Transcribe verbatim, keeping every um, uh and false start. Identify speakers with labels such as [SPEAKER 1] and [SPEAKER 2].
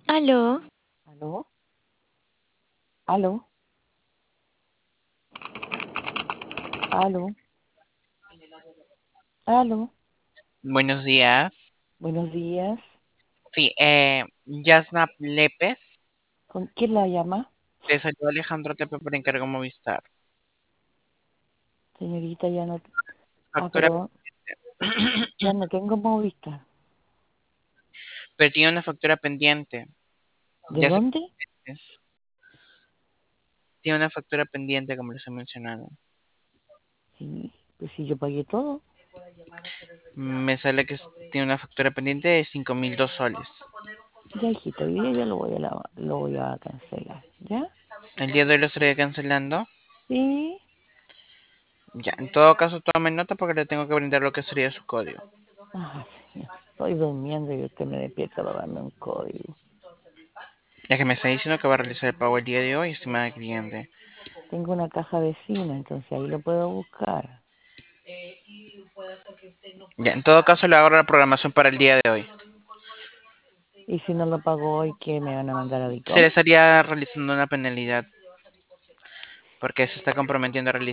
[SPEAKER 1] Aló,
[SPEAKER 2] ¿Aló? ¿Aló? ¿Aló? ¿Aló?
[SPEAKER 3] Buenos días.
[SPEAKER 2] Buenos días.
[SPEAKER 3] Sí, eh, Yasna Lepes.
[SPEAKER 2] ¿Con quién la llama?
[SPEAKER 3] Te salió Alejandro Tepe por encargo Movistar.
[SPEAKER 2] Señorita, ya no... Ah,
[SPEAKER 3] Factura,
[SPEAKER 2] pero ya no tengo Movistar.
[SPEAKER 3] pero tiene una factura pendiente.
[SPEAKER 2] ¿De
[SPEAKER 3] Ya se
[SPEAKER 2] dónde?
[SPEAKER 3] tiene una factura pendiente, como les he mencionado.
[SPEAKER 2] Sí, pues si yo pagué todo.
[SPEAKER 3] Me sale que es- tiene una factura pendiente de cinco mil dos soles.
[SPEAKER 2] Ya, hijita, hoy día ya lo voy a, la- lo voy a cancelar. ¿Ya?
[SPEAKER 3] El día de hoy lo estaría cancelando.
[SPEAKER 2] Sí.
[SPEAKER 3] Ya, en todo caso, tome nota porque le tengo que brindar lo que sería su código.
[SPEAKER 2] Ah, señor. Estoy durmiendo y usted me despierta para darme un código.
[SPEAKER 3] Ya que me está diciendo que va a realizar el pago el día de hoy, estimada cliente.
[SPEAKER 2] Tengo una caja vecina, entonces ahí lo puedo buscar.
[SPEAKER 3] Ya, en todo caso, le hago la programación para el día de hoy.
[SPEAKER 2] Y si no lo pago hoy, ¿qué me van a mandar a
[SPEAKER 3] Se le
[SPEAKER 2] DICOM?
[SPEAKER 3] estaría realizando una penalidad porque se está comprometiendo a realizar